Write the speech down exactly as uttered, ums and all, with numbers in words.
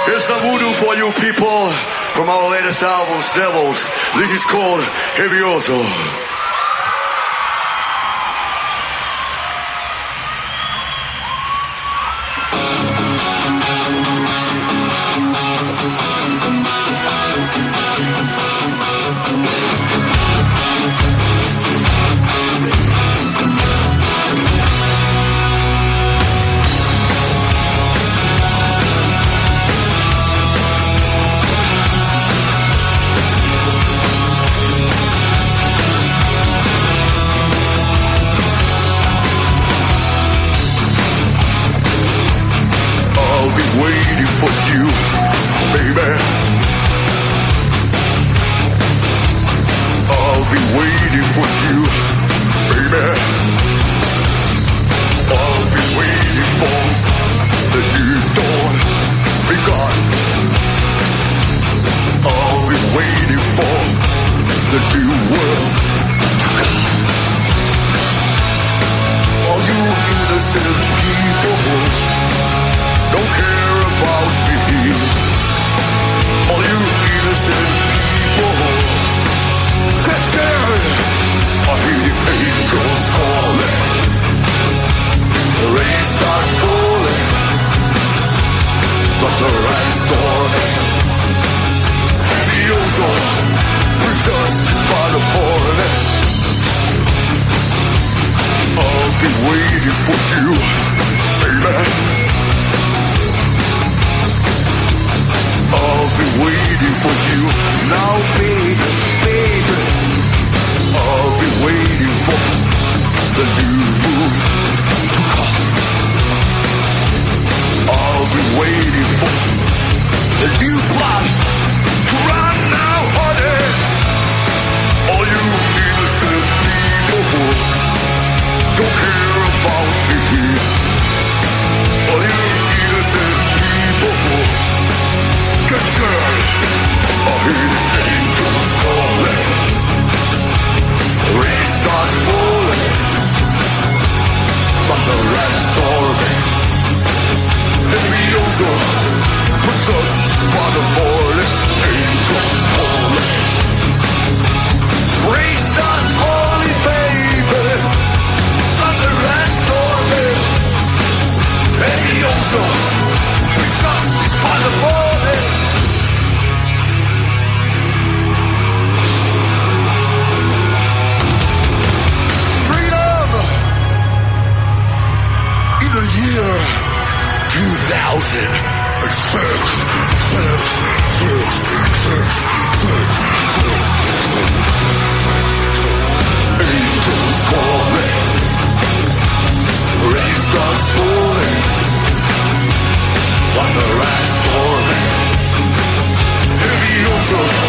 Here's some voodoo for you people from our latest album, Devils. This is called Hevioso. Waiting for you, baby. I'll be waiting for you, baby. I'll be waiting for the new dawn begun. I'll be waiting for the new world to come. All you innocent people don't care about me. All you innocent people get scared. I hear the angels calling. The rain starts falling, but the rain storming. And the ozone with justice by the morning. I'll be waiting for you, baby. I'll be waiting for you now, baby, baby. I'll be waiting for the new moon to come. I'll be waiting for the new blood to run now, honey. All you innocent people don't care about me. All you innocent people get scared. I hear the angels calling. The rain starts falling, thunder and storming. And we also put us by the morning. Angels calling. Rain starts falling, baby. Thunder and storming. And we also put justice by the morning. The year two thousand six, six, six, six, six, six. Angels calling, rain starts falling, thunder and storming. Heavy also